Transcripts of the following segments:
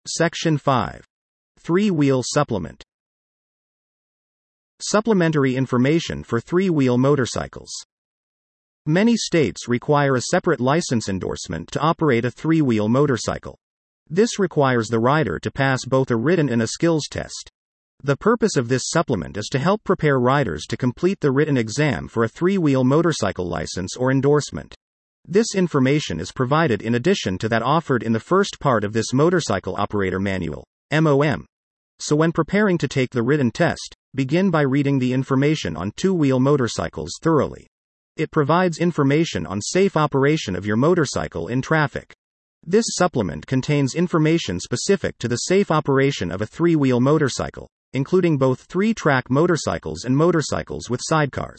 Section 5. Three-wheel supplement. Supplementary information for three-wheel motorcycles. Many states require a separate license endorsement to operate a three-wheel motorcycle. This requires the rider to pass both a written and a skills test. The purpose of this supplement is to help prepare riders to complete the written exam for a three-wheel motorcycle license or endorsement. This information is provided in addition to that offered in the first part of this Motorcycle Operator Manual, MOM. So when preparing to take the written test, begin by reading the information on two-wheel motorcycles thoroughly. It provides information on safe operation of your motorcycle in traffic. This supplement contains information specific to the safe operation of a three-wheel motorcycle, including both three-track motorcycles and motorcycles with sidecars.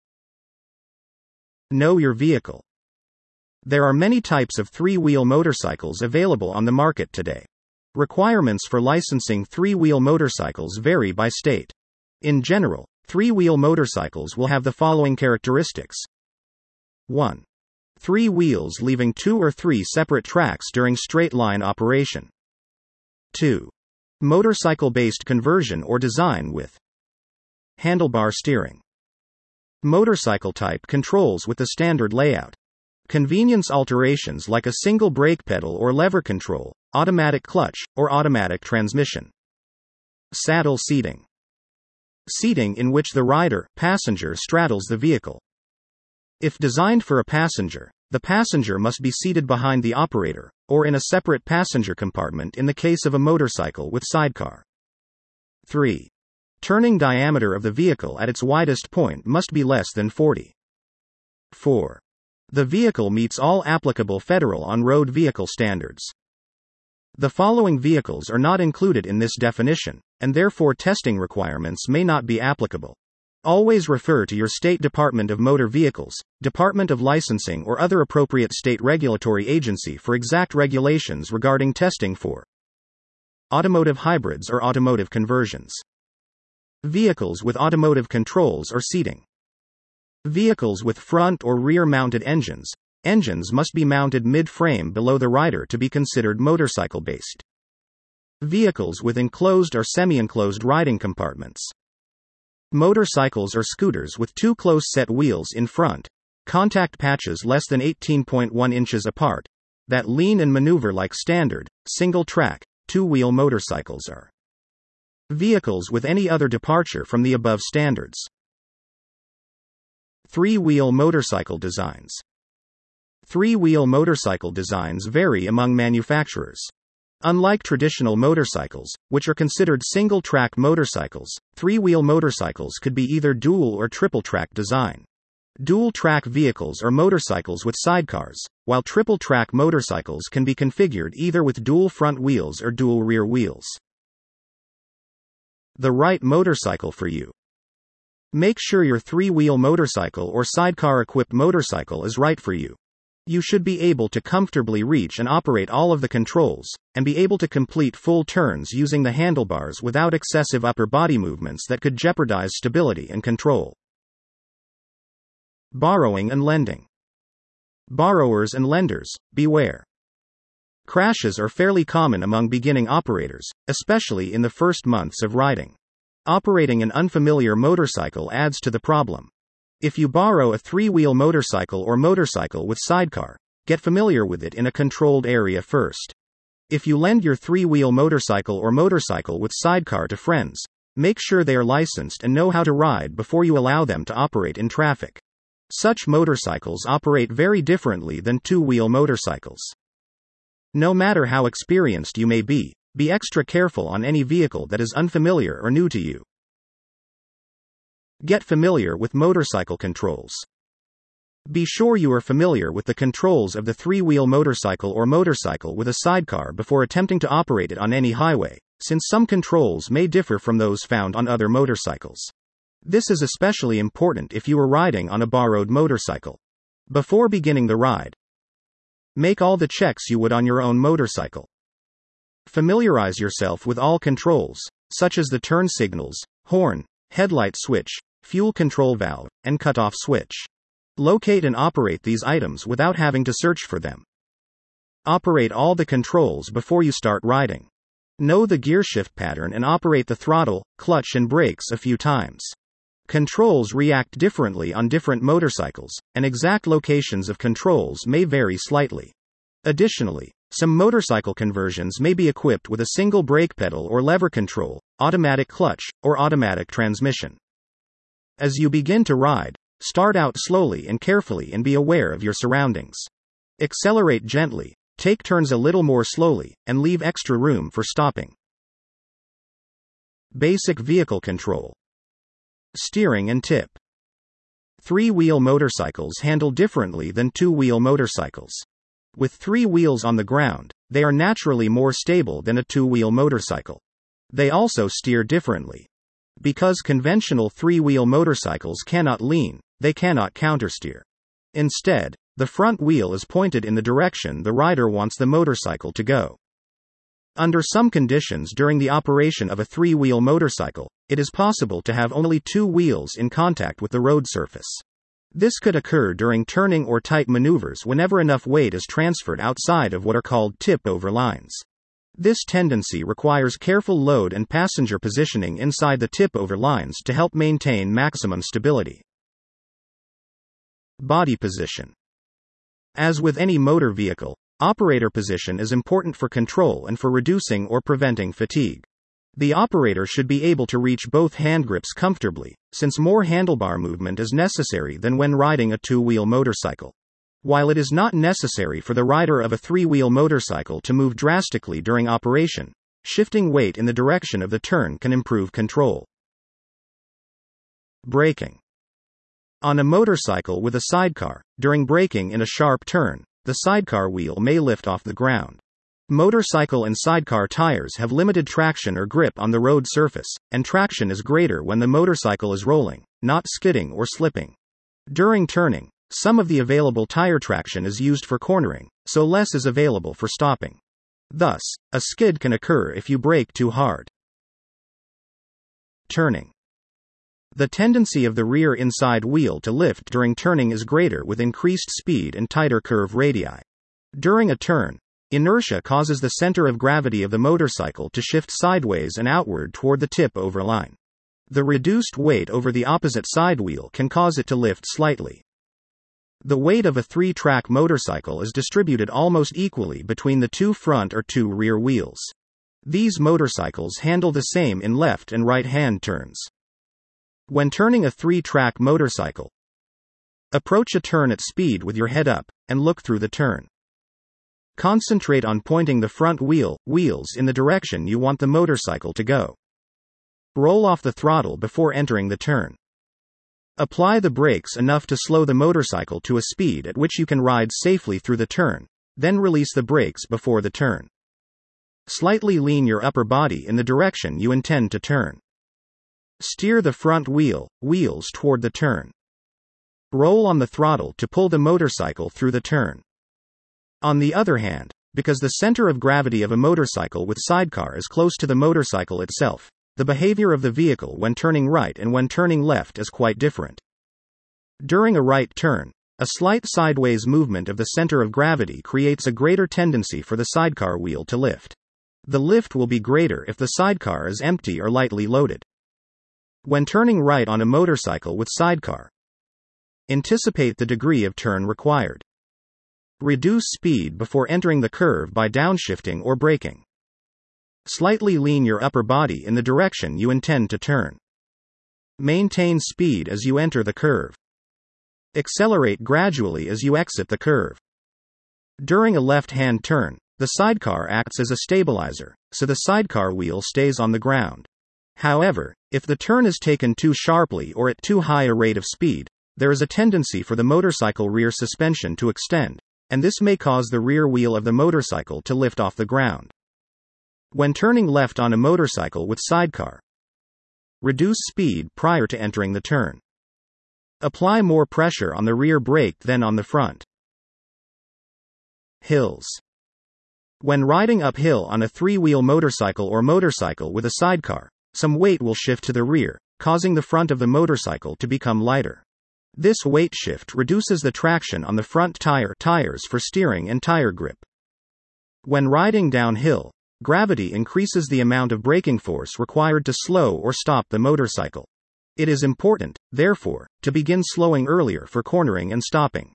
Know your vehicle. There are many types of three-wheel motorcycles available on the market today. Requirements for licensing three-wheel motorcycles vary by state. In general, three-wheel motorcycles will have the following characteristics. 1. Three wheels leaving 2 or 3 separate tracks during straight-line operation. 2. Motorcycle-based conversion or design with handlebar steering. Motorcycle type controls with the standard layout. Convenience alterations like a single brake pedal or lever control, automatic clutch, or automatic transmission. Saddle seating. Seating in which the rider, passenger straddles the vehicle. If designed for a passenger, the passenger must be seated behind the operator, or in a separate passenger compartment in the case of a motorcycle with sidecar. 3. Turning diameter of the vehicle at its widest point must be less than 40. 4. The vehicle meets all applicable federal on-road vehicle standards. The following vehicles are not included in this definition, and therefore testing requirements may not be applicable. Always refer to your State Department of Motor Vehicles, Department of Licensing, or other appropriate state regulatory agency for exact regulations regarding testing for automotive hybrids or automotive conversions. Vehicles with automotive controls or seating. Vehicles with front or rear-mounted engines. Engines must be mounted mid-frame below the rider to be considered motorcycle-based. Vehicles with enclosed or semi-enclosed riding compartments. Motorcycles or scooters with 2 close-set wheels in front, contact patches less than 18.1 inches apart, that lean and maneuver like standard, single-track, two-wheel motorcycles are. Vehicles with any other departure from the above standards. Three-wheel motorcycle designs. Three-wheel motorcycle designs vary among manufacturers. Unlike traditional motorcycles, which are considered single-track motorcycles, three-wheel motorcycles could be either dual or triple-track design. Dual-track vehicles are motorcycles with sidecars, while triple-track motorcycles can be configured either with dual front wheels or dual rear wheels. The right motorcycle for you. Make sure your three-wheel motorcycle or sidecar-equipped motorcycle is right for you. You should be able to comfortably reach and operate all of the controls, and be able to complete full turns using the handlebars without excessive upper body movements that could jeopardize stability and control. Borrowing and lending. Borrowers and lenders, beware. Crashes are fairly common among beginning operators, especially in the first months of riding. Operating an unfamiliar motorcycle adds to the problem. If you borrow a three-wheel motorcycle or motorcycle with sidecar, get familiar with it in a controlled area first. If you lend your three-wheel motorcycle or motorcycle with sidecar to friends, make sure they are licensed and know how to ride before you allow them to operate in traffic. Such motorcycles operate very differently than two-wheel motorcycles. No matter how experienced you may be extra careful on any vehicle that is unfamiliar or new to you. Get familiar with motorcycle controls. Be sure you are familiar with the controls of the three-wheel motorcycle or motorcycle with a sidecar before attempting to operate it on any highway, since some controls may differ from those found on other motorcycles. This is especially important if you are riding on a borrowed motorcycle. Before beginning the ride, make all the checks you would on your own motorcycle. Familiarize yourself with all controls, such as the turn signals, horn, headlight switch, fuel control valve, and cutoff switch. Locate and operate these items without having to search for them. Operate all the controls before you start riding. Know the gearshift pattern and operate the throttle, clutch and brakes a few times. Controls react differently on different motorcycles, and exact locations of controls may vary slightly. Additionally, some motorcycle conversions may be equipped with a single brake pedal or lever control, automatic clutch, or automatic transmission. As you begin to ride, start out slowly and carefully and be aware of your surroundings. Accelerate gently, take turns a little more slowly, and leave extra room for stopping. Basic vehicle control. Steering and tip. Three-wheel motorcycles handle differently than two-wheel motorcycles. With three wheels on the ground, they are naturally more stable than a two-wheel motorcycle. They also steer differently. Because conventional three-wheel motorcycles cannot lean, they cannot countersteer. Instead, the front wheel is pointed in the direction the rider wants the motorcycle to go. Under some conditions during the operation of a three-wheel motorcycle, it is possible to have only two wheels in contact with the road surface. This could occur during turning or tight maneuvers whenever enough weight is transferred outside of what are called tip-over lines. This tendency requires careful load and passenger positioning inside the tip-over lines to help maintain maximum stability. Body position. As with any motor vehicle, operator position is important for control and for reducing or preventing fatigue. The operator should be able to reach both hand grips comfortably, since more handlebar movement is necessary than when riding a two-wheel motorcycle. While it is not necessary for the rider of a three-wheel motorcycle to move drastically during operation, shifting weight in the direction of the turn can improve control. Braking. On a motorcycle with a sidecar, during braking in a sharp turn, the sidecar wheel may lift off the ground. Motorcycle and sidecar tires have limited traction or grip on the road surface, and traction is greater when the motorcycle is rolling, not skidding or slipping. During turning, some of the available tire traction is used for cornering, so less is available for stopping. Thus, a skid can occur if you brake too hard. Turning. The tendency of the rear inside wheel to lift during turning is greater with increased speed and tighter curve radii. During a turn, inertia causes the center of gravity of the motorcycle to shift sideways and outward toward the tip-over line. The reduced weight over the opposite side wheel can cause it to lift slightly. The weight of a three-track motorcycle is distributed almost equally between the two front or two rear wheels. These motorcycles handle the same in left and right-hand turns. When turning a three-track motorcycle, approach a turn at speed with your head up, and look through the turn. Concentrate on pointing the front wheels in the direction you want the motorcycle to go. Roll off the throttle before entering the turn. Apply the brakes enough to slow the motorcycle to a speed at which you can ride safely through the turn, then release the brakes before the turn. Slightly lean your upper body in the direction you intend to turn. Steer the front wheels toward the turn. Roll on the throttle to pull the motorcycle through the turn. On the other hand, because the center of gravity of a motorcycle with sidecar is close to the motorcycle itself, the behavior of the vehicle when turning right and when turning left is quite different. During a right turn, a slight sideways movement of the center of gravity creates a greater tendency for the sidecar wheel to lift. The lift will be greater if the sidecar is empty or lightly loaded. When turning right on a motorcycle with sidecar, anticipate the degree of turn required. Reduce speed before entering the curve by downshifting or braking. Slightly lean your upper body in the direction you intend to turn. Maintain speed as you enter the curve. Accelerate gradually as you exit the curve. During a left-hand turn, the sidecar acts as a stabilizer, so the sidecar wheel stays on the ground. However, if the turn is taken too sharply or at too high a rate of speed, there is a tendency for the motorcycle rear suspension to extend, and this may cause the rear wheel of the motorcycle to lift off the ground. When turning left on a motorcycle with sidecar, reduce speed prior to entering the turn. Apply more pressure on the rear brake than on the front. Hills. When riding uphill on a three-wheel motorcycle or motorcycle with a sidecar, some weight will shift to the rear, causing the front of the motorcycle to become lighter. This weight shift reduces the traction on the front tires for steering and tire grip. When riding downhill, Gravity increases the amount of braking force required to slow or stop the motorcycle. It is important, therefore, to begin slowing earlier for cornering and stopping.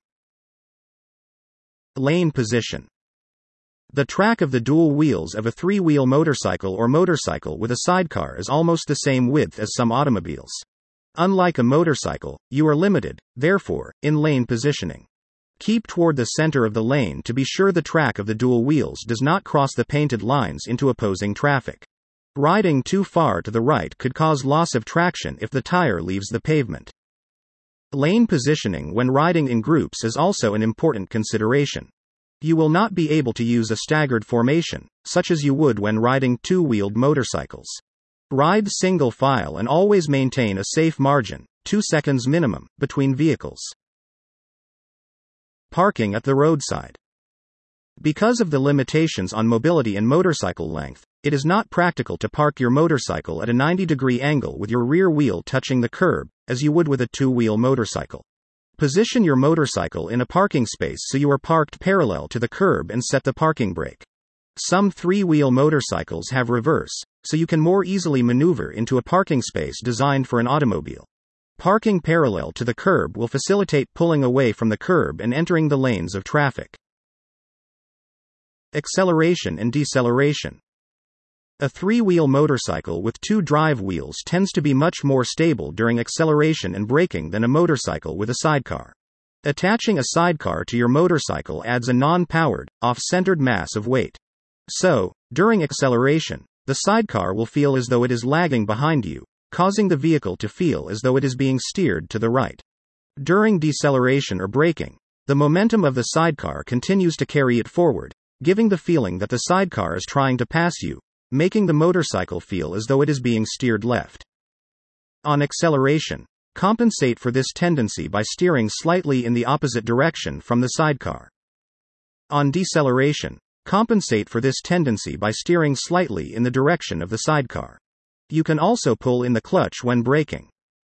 Lane position. The track of the dual wheels of a three-wheel motorcycle or motorcycle with a sidecar is almost the same width as some automobiles. Unlike a motorcycle, you are limited, therefore, in lane positioning. Keep toward the center of the lane to be sure the track of the dual wheels does not cross the painted lines into opposing traffic. Riding too far to the right could cause loss of traction if the tire leaves the pavement. Lane positioning when riding in groups is also an important consideration. You will not be able to use a staggered formation, such as you would when riding two-wheeled motorcycles. Ride single file and always maintain a safe margin, 2 seconds minimum, between vehicles. Parking at the roadside. Because of the limitations on mobility and motorcycle length, it is not practical to park your motorcycle at a 90-degree angle with your rear wheel touching the curb, as you would with a two-wheel motorcycle. Position your motorcycle in a parking space so you are parked parallel to the curb and set the parking brake. Some three-wheel motorcycles have reverse, so you can more easily maneuver into a parking space designed for an automobile. Parking parallel to the curb will facilitate pulling away from the curb and entering the lanes of traffic. Acceleration and deceleration. A three-wheel motorcycle with two drive wheels tends to be much more stable during acceleration and braking than a motorcycle with a sidecar. Attaching a sidecar to your motorcycle adds a non-powered, off-centered mass of weight. So, during acceleration, the sidecar will feel as though it is lagging behind you, causing the vehicle to feel as though it is being steered to the right. During deceleration or braking, the momentum of the sidecar continues to carry it forward, giving the feeling that the sidecar is trying to pass you, making the motorcycle feel as though it is being steered left. On acceleration, compensate for this tendency by steering slightly in the opposite direction from the sidecar. On deceleration, compensate for this tendency by steering slightly in the direction of the sidecar. You can also pull in the clutch when braking.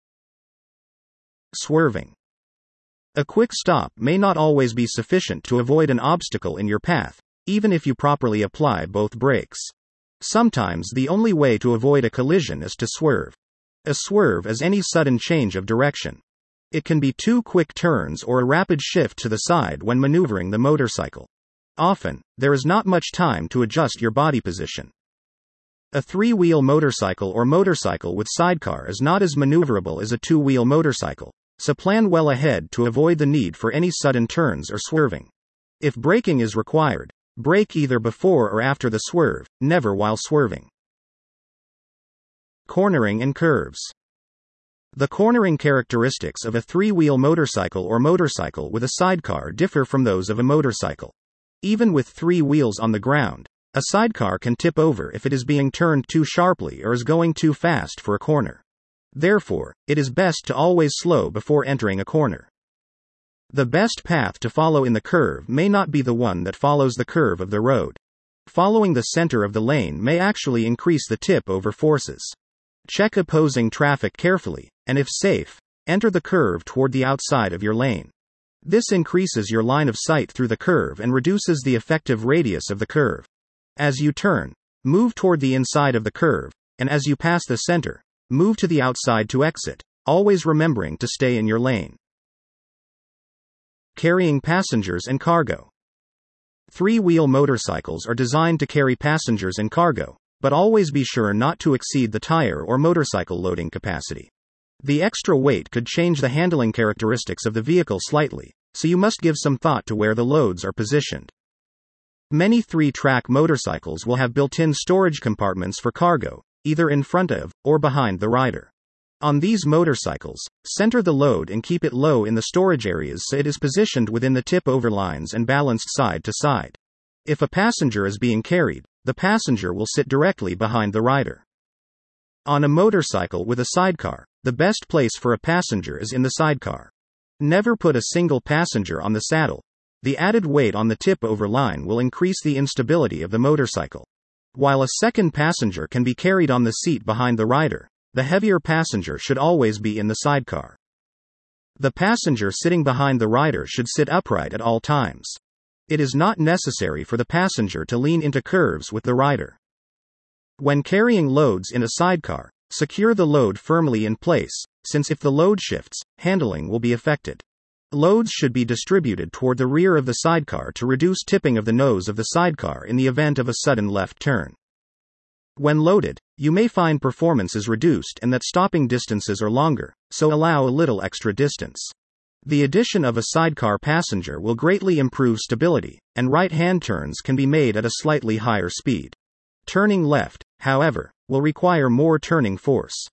Swerving. A quick stop may not always be sufficient to avoid an obstacle in your path, even if you properly apply both brakes. Sometimes the only way to avoid a collision is to swerve. A swerve is any sudden change of direction. It can be two quick turns or a rapid shift to the side when maneuvering the motorcycle. Often, there is not much time to adjust your body position. A three-wheel motorcycle or motorcycle with sidecar is not as maneuverable as a two-wheel motorcycle, so plan well ahead to avoid the need for any sudden turns or swerving. If braking is required, brake either before or after the swerve, never while swerving. Cornering and curves. The cornering characteristics of a three-wheel motorcycle or motorcycle with a sidecar differ from those of a motorcycle. Even with three wheels on the ground, a sidecar can tip over if it is being turned too sharply or is going too fast for a corner. Therefore, it is best to always slow before entering a corner. The best path to follow in the curve may not be the one that follows the curve of the road. Following the center of the lane may actually increase the tip-over forces. Check opposing traffic carefully, and if safe, enter the curve toward the outside of your lane. This increases your line of sight through the curve and reduces the effective radius of the curve. As you turn, move toward the inside of the curve, and as you pass the center, move to the outside to exit, always remembering to stay in your lane. Carrying passengers and cargo. Three-wheel motorcycles are designed to carry passengers and cargo, but always be sure not to exceed the tire or motorcycle loading capacity. The extra weight could change the handling characteristics of the vehicle slightly, so you must give some thought to where the loads are positioned. Many three-track motorcycles will have built-in storage compartments for cargo, either in front of or behind the rider. On these motorcycles, center the load and keep it low in the storage areas so it is positioned within the tip-over lines and balanced side to side. If a passenger is being carried, the passenger will sit directly behind the rider. On a motorcycle with a sidecar, the best place for a passenger is in the sidecar. Never put a single passenger on the saddle. The added weight on the tip-over line will increase the instability of the motorcycle. While a second passenger can be carried on the seat behind the rider, the heavier passenger should always be in the sidecar. The passenger sitting behind the rider should sit upright at all times. It is not necessary for the passenger to lean into curves with the rider. When carrying loads in a sidecar, secure the load firmly in place, since if the load shifts, handling will be affected. Loads should be distributed toward the rear of the sidecar to reduce tipping of the nose of the sidecar in the event of a sudden left turn. When loaded, you may find performance is reduced and that stopping distances are longer, so allow a little extra distance. The addition of a sidecar passenger will greatly improve stability, and right-hand turns can be made at a slightly higher speed. Turning left, however, will require more turning force.